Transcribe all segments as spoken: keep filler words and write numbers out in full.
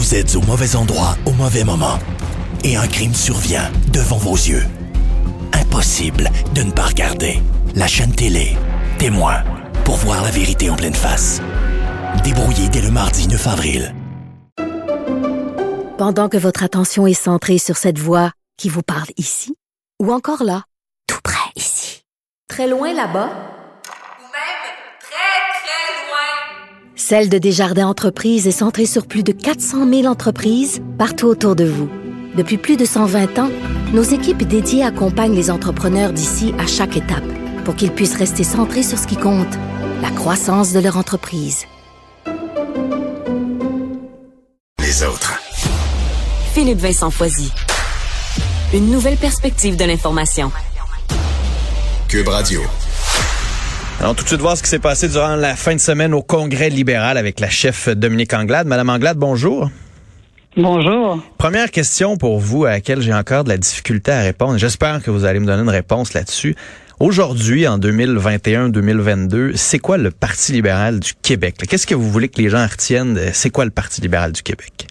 Vous êtes au mauvais endroit au mauvais moment. Et un crime survient devant vos yeux. Impossible de ne pas regarder. La chaîne télé, Témoin, pour voir la vérité en pleine face. Débrouillé dès le mardi neuf avril. Pendant que votre attention est centrée sur cette voix qui vous parle ici, ou encore là, tout près ici, très loin là-bas, Celle de Desjardins Entreprises est centrée sur plus de quatre cent mille entreprises partout autour de vous. Depuis plus de cent vingt ans, nos équipes dédiées accompagnent les entrepreneurs d'ici à chaque étape pour qu'ils puissent rester centrés sur ce qui compte, la croissance de leur entreprise. Les autres. Philippe Vincent Foisy. Une nouvelle perspective de l'information. Cube Radio. Alors, tout de suite, voir ce qui s'est passé durant la fin de semaine au Congrès libéral avec la chef Dominique Anglade. Madame Anglade, bonjour. Bonjour. Première question pour vous à laquelle j'ai encore de la difficulté à répondre. J'espère que vous allez me donner une réponse là-dessus. Aujourd'hui, en deux mille vingt et un deux mille vingt-deux, c'est quoi le Parti libéral du Québec? Qu'est-ce que vous voulez que les gens retiennent? C'est quoi le Parti libéral du Québec?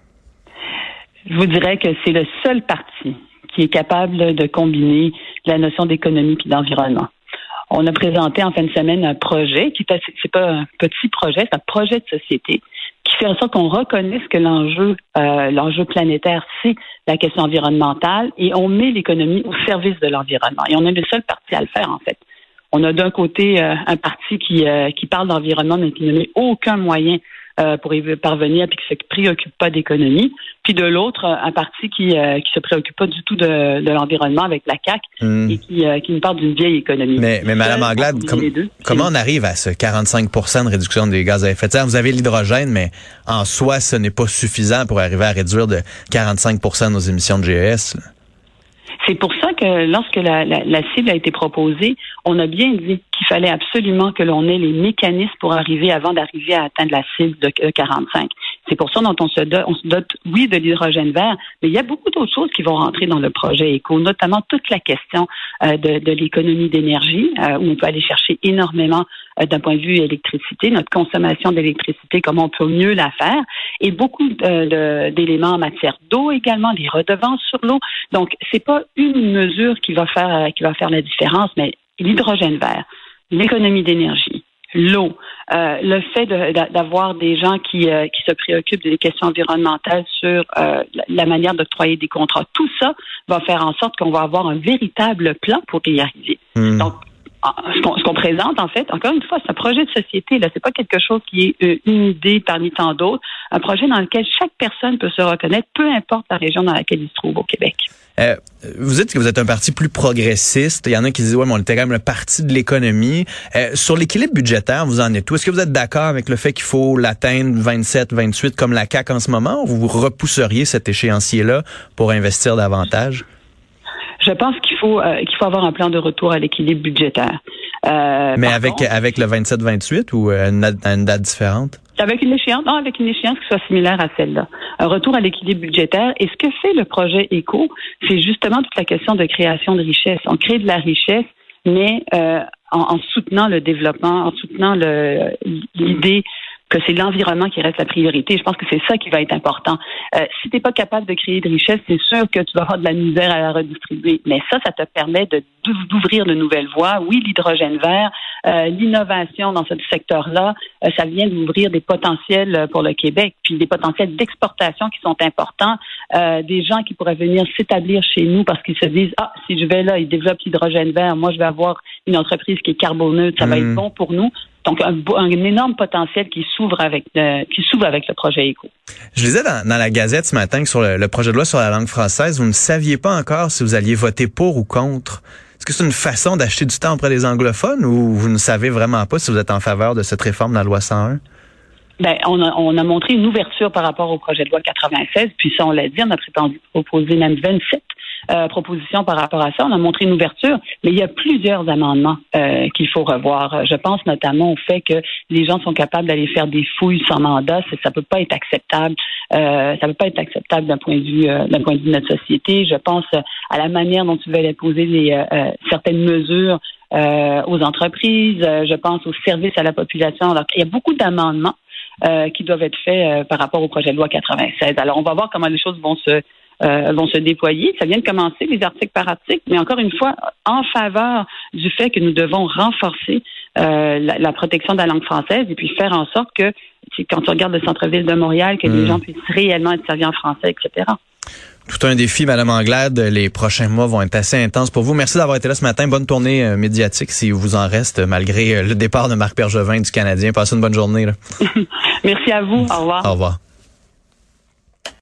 Je vous dirais que c'est le seul parti qui est capable de combiner la notion d'économie et d'environnement. On a présenté en fin de semaine un projet qui est assez, c'est pas un petit projet, c'est un projet de société qui fait en sorte qu'on reconnaisse que l'enjeu, euh, l'enjeu planétaire, c'est la question environnementale et on met l'économie au service de l'environnement. Et on est le seul parti à le faire, en fait. On a d'un côté euh, un parti qui, euh, qui parle d'environnement mais qui ne met aucun moyen euh, pour y parvenir puis qui ne se préoccupe pas d'économie. Puis de l'autre, un parti qui euh, qui se préoccupe pas du tout de, de l'environnement avec la C A Q mmh. et qui, euh, qui nous parle d'une vieille économie. Mais, mais Mme Anglade, com- deux, comment on arrive à ce quarante-cinq pour cent de réduction des gaz à effet de serre? Vous avez l'hydrogène, mais en soi, ce n'est pas suffisant pour arriver à réduire de quarante-cinq pour cent nos émissions de G E S. Là. C'est pour ça que lorsque la, la, la cible a été proposée, on a bien dit qu'il fallait absolument que l'on ait les mécanismes pour arriver avant d'arriver à atteindre la cible de quarante-cinq. C'est pour ça dont on se dote, on se dote, oui, de l'hydrogène vert, mais il y a beaucoup d'autres choses qui vont rentrer dans le projet éco, notamment toute la question euh, de, de l'économie d'énergie, euh, où on peut aller chercher énormément euh, d'un point de vue électricité, notre consommation d'électricité, comment on peut mieux la faire, et beaucoup de, de, d'éléments en matière d'eau également, des redevances sur l'eau. Donc, c'est pas une mesure qui va faire euh, qui va faire la différence, mais l'hydrogène vert, l'économie d'énergie, l'eau, euh, le fait de, d'avoir des gens qui, euh, qui se préoccupent des questions environnementales sur euh, la manière d'octroyer des contrats, tout ça va faire en sorte qu'on va avoir un véritable plan pour y arriver. Mmh. Donc, ce qu'on, ce qu'on présente, en fait, encore une fois, c'est un projet de société. Là, c'est pas quelque chose qui est euh, une idée parmi tant d'autres. Un projet dans lequel chaque personne peut se reconnaître, peu importe la région dans laquelle il se trouve au Québec. Euh, vous dites que vous êtes un parti plus progressiste. Il y en a qui disent, ouais, mais on était quand même le parti de l'économie. Euh, sur l'équilibre budgétaire, vous en êtes où? Est-ce que vous êtes d'accord avec le fait qu'il faut l'atteindre vingt-sept, vingt-huit comme la C A Q en ce moment, ou vous repousseriez cet échéancier-là pour investir davantage? Je pense qu'il faut euh, qu'il faut avoir un plan de retour à l'équilibre budgétaire. Euh, Mais avec contre, avec le vingt-sept vingt-huit ou à une, une date différente? Avec une échéance, non, avec une échéance qui soit similaire à celle-là. Un retour à l'équilibre budgétaire. Et ce que fait le projet éco, c'est justement toute la question de création de richesse. On crée de la richesse, mais euh, en, en soutenant le développement, en soutenant le, l'idée que c'est l'environnement qui reste la priorité. Je pense que c'est ça qui va être important. Euh, si tu n'es pas capable de créer de richesse, c'est sûr que tu vas avoir de la misère à la redistribuer. Mais ça, ça te permet de, d'ouvrir de nouvelles voies. Oui, l'hydrogène vert, euh, l'innovation dans ce secteur-là, euh, ça vient d'ouvrir des potentiels pour le Québec, puis des potentiels d'exportation qui sont importants. Euh, des gens qui pourraient venir s'établir chez nous parce qu'ils se disent, ah, si je vais là, ils développent l'hydrogène vert, moi, je vais avoir une entreprise qui est carboneutre, ça mmh. va être bon pour nous. Donc, un, un énorme potentiel qui s'ouvre avec le, qui s'ouvre avec le projet éco. Je lisais dans, dans la Gazette ce matin que sur le, le projet de loi sur la langue française, vous ne saviez pas encore si vous alliez voter pour ou contre. Est-ce que c'est une façon d'acheter du temps auprès des anglophones ou vous ne savez vraiment pas si vous êtes en faveur de cette réforme dans la loi cent un? Ben, on a, on a montré une ouverture par rapport au projet de loi quatre-vingt-seize, puis ça, on l'a dit, on a proposé même vingt-sept euh, propositions par rapport à ça. On a montré une ouverture, mais il y a plusieurs amendements euh, qu'il faut revoir. Je pense notamment au fait que les gens sont capables d'aller faire des fouilles sans mandat. Ça, ça peut pas être acceptable. Euh, ça peut pas être acceptable d'un point de vue, euh, d'un point de vue de notre société. Je pense à la manière dont tu veux imposer les, euh, certaines mesures euh, aux entreprises. Je pense aux services à la population. Alors, il y a beaucoup d'amendements euh, qui doivent être faits euh, par rapport au projet de loi quatre-vingt-seize. Alors, on va voir comment les choses vont se Euh, vont se déployer. Ça vient de commencer, les articles par article, mais encore une fois, en faveur du fait que nous devons renforcer euh, la, la protection de la langue française et puis faire en sorte que, quand tu regardes le centre-ville de Montréal, que mmh. les gens puissent réellement être servis en français, et cetera. Tout un défi, Mme Anglade. Les prochains mois vont être assez intenses pour vous. Merci d'avoir été là ce matin. Bonne tournée euh, médiatique, si vous en reste, malgré euh, le départ de Marc Bergevin du Canadien. Passez une bonne journée. Là. Merci à vous. Au revoir. Au revoir.